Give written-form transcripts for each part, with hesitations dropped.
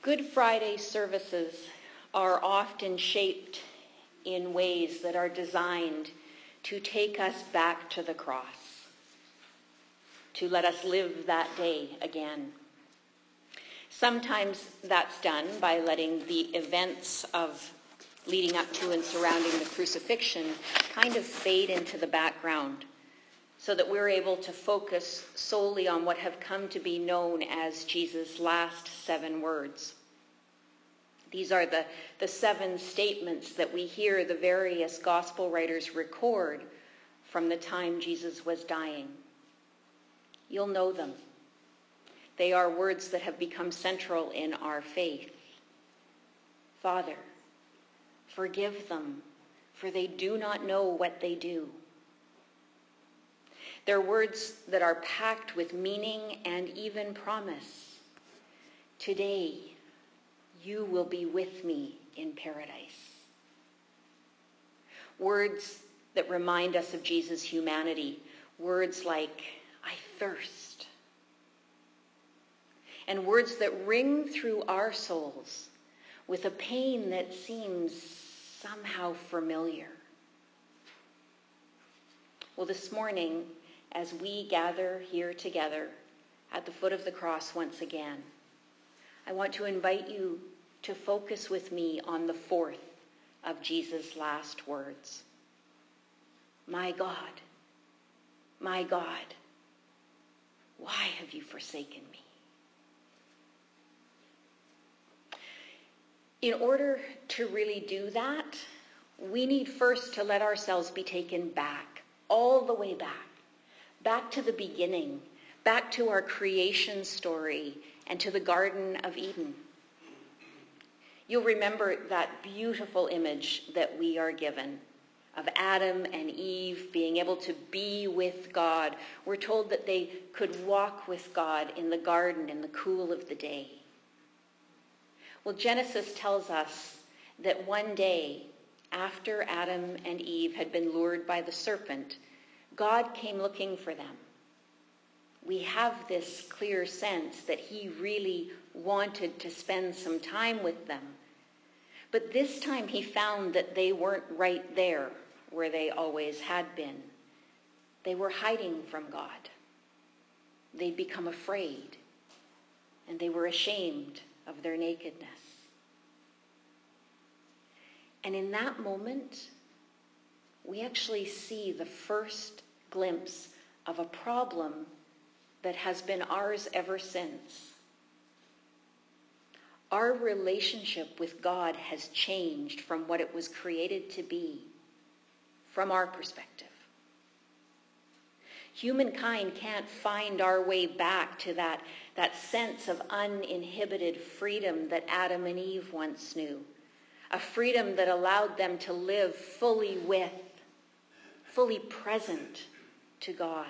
Good Friday services are often shaped in ways that are designed to take us back to the cross, to let us live that day again. Sometimes that's done by letting the events of leading up to and surrounding the crucifixion kind of fade into the background so that we're able to focus solely on what have come to be known as Jesus' last 7 words. These are the 7 statements that we hear the various gospel writers record from the time Jesus was dying. You'll know them. They are words that have become central in our faith. Father, forgive them, for they do not know what they do. They're words that are packed with meaning and even promise. Today, you will be with me in paradise. Words that remind us of Jesus' humanity. Words like, I thirst. And words that ring through our souls with a pain that seems somehow familiar. Well, this morning, as we gather here together at the foot of the cross once again, I want to invite you to focus with me on the 4th of Jesus' last words. My God, why have you forsaken me? In order to really do that, we need first to let ourselves be taken back, all the way back to the beginning, back to our creation story and to the Garden of Eden. You'll remember that beautiful image that we are given of Adam and Eve being able to be with God. We're told that they could walk with God in the garden in the cool of the day. Well, Genesis tells us that one day, after Adam and Eve had been lured by the serpent, God came looking for them. We have this clear sense that he really wanted to spend some time with them. But this time he found that they weren't right there where they always had been. They were hiding from God. They'd become afraid, and they were ashamed of their nakedness. And in that moment, we actually see the first glimpse of a problem that has been ours ever since. Our relationship with God has changed from what it was created to be, from our perspective. Humankind can't find our way back to that sense of uninhibited freedom that Adam and Eve once knew. A freedom that allowed them to live fully with, fully present to God.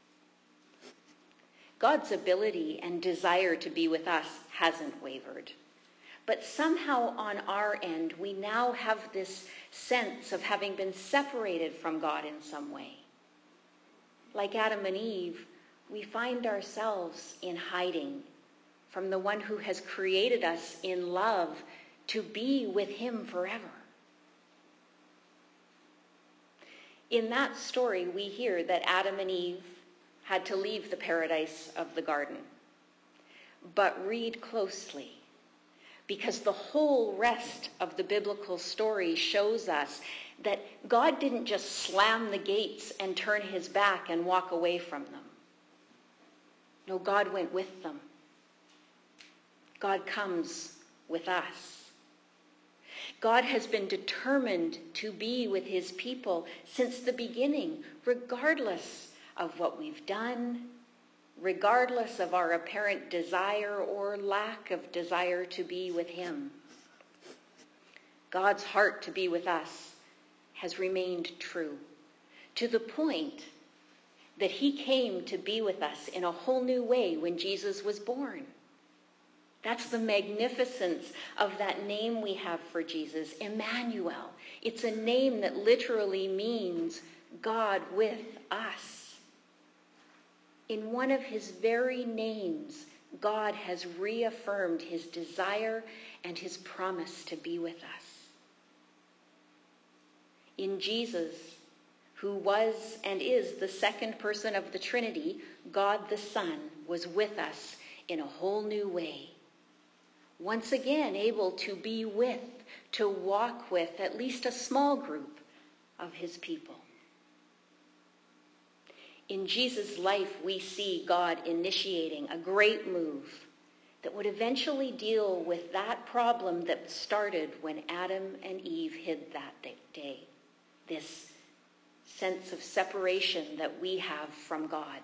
God's ability and desire to be with us hasn't wavered. But somehow on our end, we now have this sense of having been separated from God in some way. Like Adam and Eve, we find ourselves in hiding from the one who has created us in love to be with him forever. In that story, we hear that Adam and Eve had to leave the paradise of the garden. But read closely, because the whole rest of the biblical story shows us that God didn't just slam the gates and turn his back and walk away from them. No, God went with them. God comes with us. God has been determined to be with his people since the beginning, regardless of what we've done, regardless of our apparent desire or lack of desire to be with him. God's heart to be with us has remained true, to the point that he came to be with us in a whole new way when Jesus was born. That's the magnificence of that name we have for Jesus, Emmanuel. It's a name that literally means God with us. In one of his very names, God has reaffirmed his desire and his promise to be with us. In Jesus, who was and is the second person of the Trinity, God the Son was with us in a whole new way. Once again able to be with, to walk with at least a small group of his people. In Jesus' life, we see God initiating a great move that would eventually deal with that problem that started when Adam and Eve hid that day. This sense of separation that we have from God.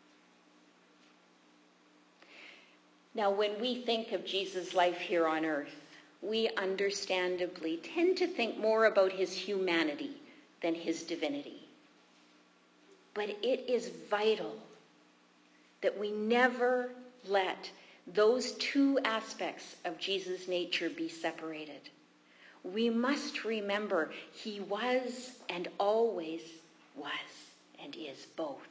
Now, when we think of Jesus' life here on earth, we understandably tend to think more about his humanity than his divinity. But it is vital that we never let those two aspects of Jesus' nature be separated. We must remember he was and always was and is both.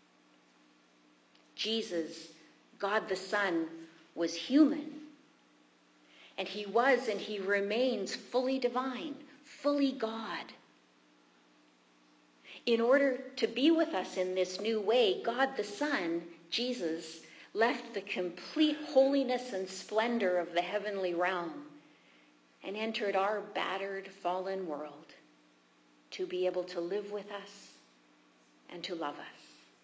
Jesus, God the Son, was human, and he was and he remains fully divine, fully God. In order to be with us in this new way, God the Son, Jesus, left the complete holiness and splendor of the heavenly realm and entered our battered, fallen world to be able to live with us and to love us.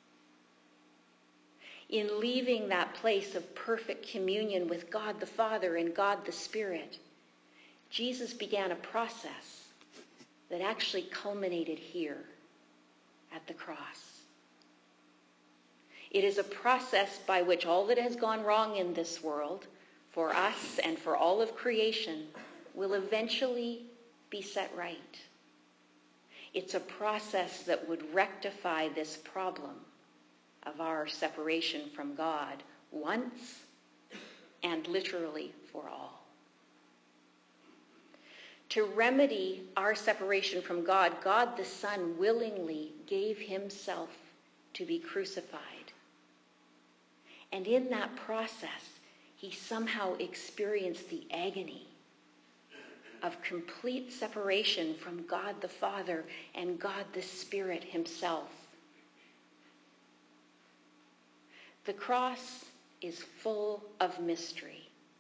In leaving that place of perfect communion with God the Father and God the Spirit, Jesus began a process that actually culminated here at the cross. It is a process by which all that has gone wrong in this world, for us and for all of creation, will eventually be set right. It's a process that would rectify this problem of our separation from God once and literally for all. To remedy our separation from God, God the Son willingly gave himself to be crucified. And in that process, he somehow experienced the agony of complete separation from God the Father and God the Spirit himself. The cross is full of mystery.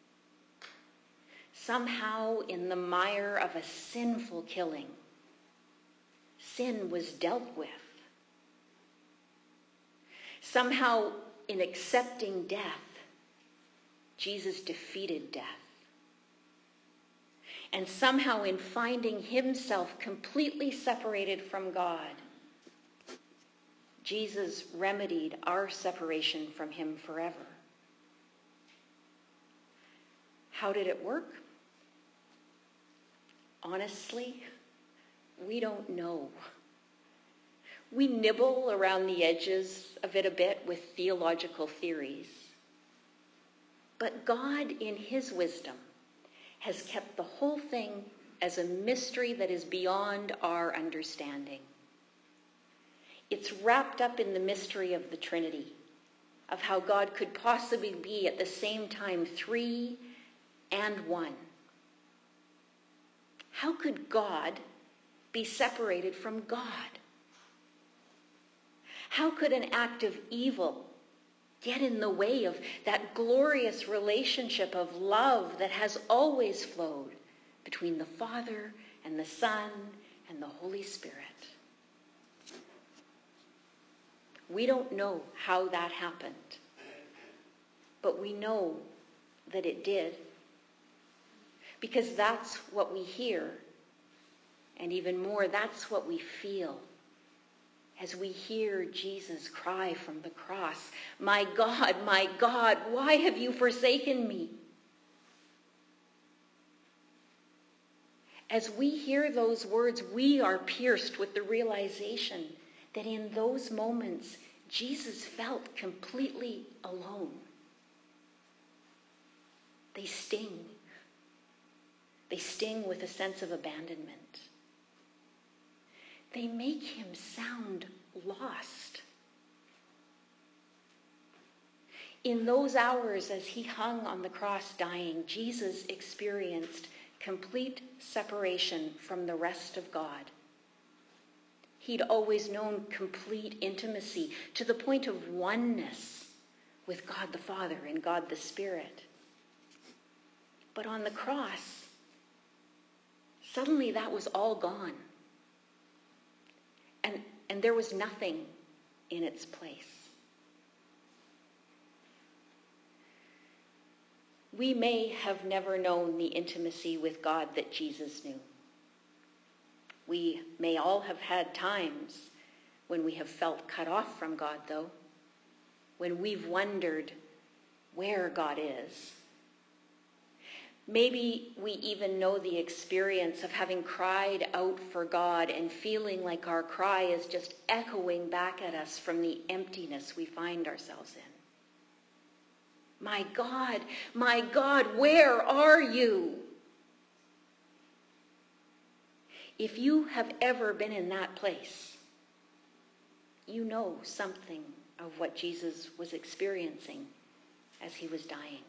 Somehow, in the mire of a sinful killing, sin was dealt with. Somehow, in accepting death, Jesus defeated death. And somehow, in finding himself completely separated from God, Jesus remedied our separation from him forever. How did it work? Honestly, we don't know. We nibble around the edges of it a bit with theological theories. But God, in his wisdom, has kept the whole thing as a mystery that is beyond our understanding. It's wrapped up in the mystery of the Trinity, of how God could possibly be at the same time three and one. How could God be separated from God? How could an act of evil get in the way of that glorious relationship of love that has always flowed between the Father and the Son and the Holy Spirit? We don't know how that happened, but we know that it did, because that's what we hear, and even more, that's what we feel as we hear Jesus cry from the cross, my God, why have you forsaken me?" As we hear those words, we are pierced with the realization that in those moments, Jesus felt completely alone. They sting. They sting with a sense of abandonment. They make him sound lost. In those hours as he hung on the cross dying, Jesus experienced complete separation from the rest of God. He'd always known complete intimacy to the point of oneness with God the Father and God the Spirit. But on the cross, suddenly that was all gone. And there was nothing in its place. We may have never known the intimacy with God that Jesus knew. We may all have had times when we have felt cut off from God, though, when we've wondered where God is. Maybe we even know the experience of having cried out for God and feeling like our cry is just echoing back at us from the emptiness we find ourselves in. My God, where are you? If you have ever been in that place, you know something of what Jesus was experiencing as he was dying.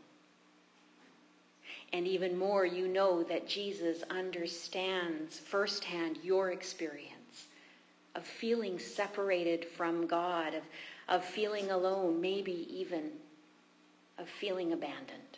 And even more, you know that Jesus understands firsthand your experience of feeling separated from God, of feeling alone, maybe even of feeling abandoned.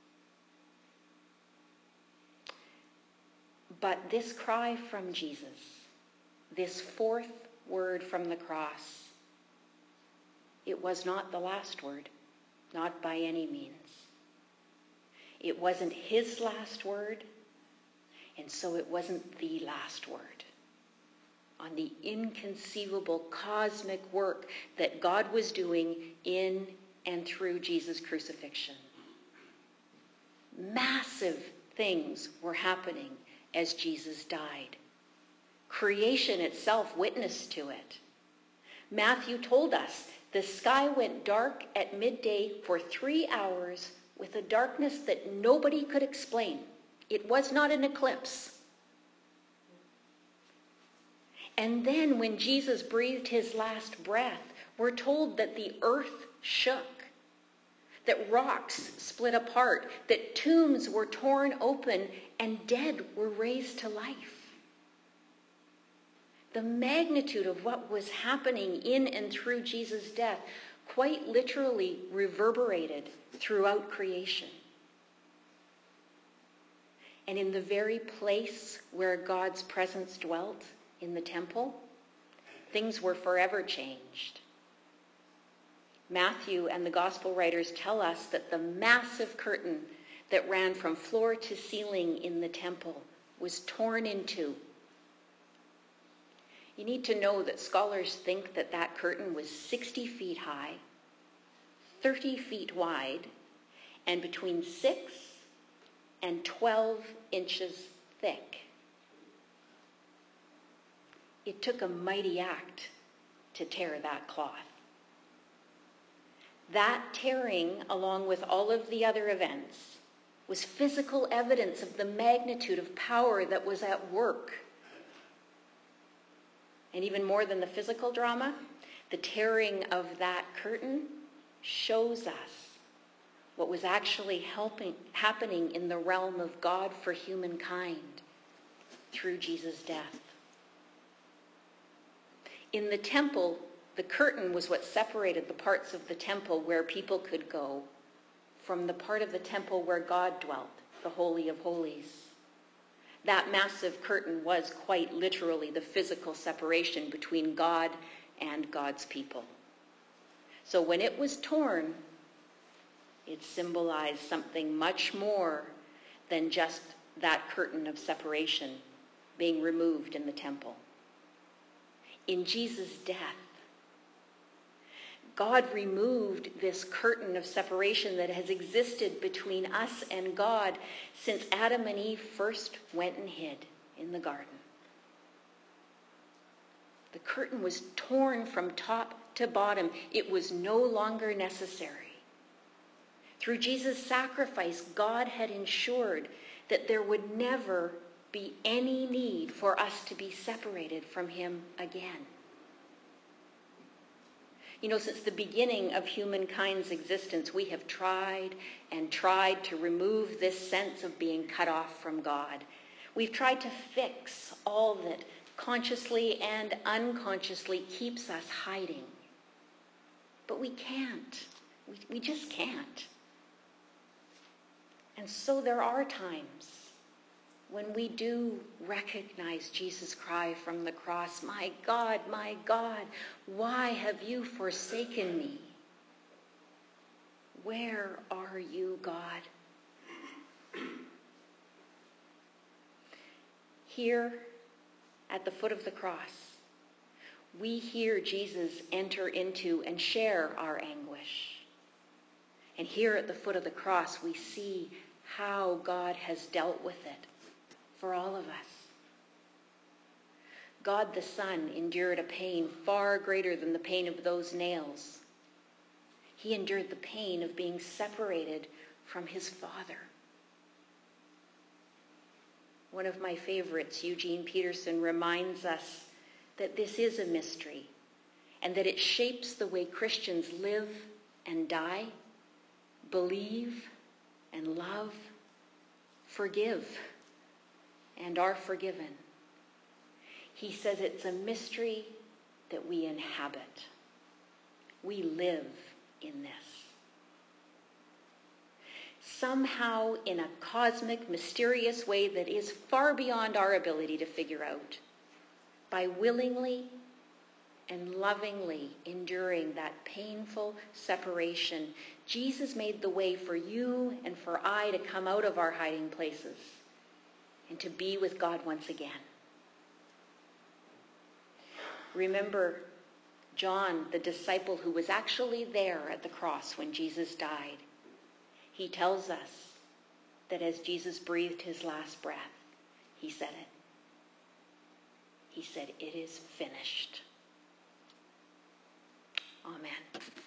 But this cry from Jesus, this fourth word from the cross, it was not the last word, not by any means. It wasn't his last word, and so it wasn't the last word on the inconceivable cosmic work that God was doing in and through Jesus' crucifixion. Massive things were happening as Jesus died. Creation itself witnessed to it. Matthew told us the sky went dark at midday for 3 hours with a darkness that nobody could explain. It was not an eclipse. And then when Jesus breathed his last breath, we're told that the earth shook, that rocks split apart, that tombs were torn open, and dead were raised to life. The magnitude of what was happening in and through Jesus' death quite literally reverberated throughout creation. And in the very place where God's presence dwelt, in the temple, things were forever changed. Matthew and the gospel writers tell us that the massive curtain that ran from floor to ceiling in the temple was torn in two. You need to know that scholars think that that curtain was 60 feet high, 30 feet wide, and between 6 and 12 inches thick. It took a mighty act to tear that cloth. That tearing, along with all of the other events, was physical evidence of the magnitude of power that was at work. And even more than the physical drama, the tearing of that curtain shows us what was actually happening in the realm of God for humankind through Jesus' death. In the temple, the curtain was what separated the parts of the temple where people could go from the part of the temple where God dwelt, the Holy of Holies. That massive curtain was quite literally the physical separation between God and God's people. So when it was torn, it symbolized something much more than just that curtain of separation being removed in the temple. In Jesus' death, God removed this curtain of separation that has existed between us and God since Adam and Eve first went and hid in the garden. The curtain was torn from top to bottom. It was no longer necessary. Through Jesus' sacrifice, God had ensured that there would never be any need for us to be separated from him again. You know, since the beginning of humankind's existence, we have tried and tried to remove this sense of being cut off from God. We've tried to fix all that consciously and unconsciously keeps us hiding. But we can't. We just can't. And so there are times when we do recognize Jesus' cry from the cross, my God, why have you forsaken me? Where are you, God? Here at the foot of the cross, we hear Jesus enter into and share our anguish. And here at the foot of the cross, we see how God has dealt with it for all of us. God the Son endured a pain far greater than the pain of those nails. He endured the pain of being separated from his Father. One of my favorites, Eugene Peterson, reminds us that this is a mystery and that it shapes the way Christians live and die, believe and love, forgive and are forgiven. He says it's a mystery that we inhabit. We live in this. Somehow, in a cosmic, mysterious way that is far beyond our ability to figure out, by willingly and lovingly enduring that painful separation, Jesus made the way for you and for I to come out of our hiding places and to be with God once again. Remember John, the disciple who was actually there at the cross when Jesus died. He tells us that as Jesus breathed his last breath, he said it. He said, "It is finished." Amen.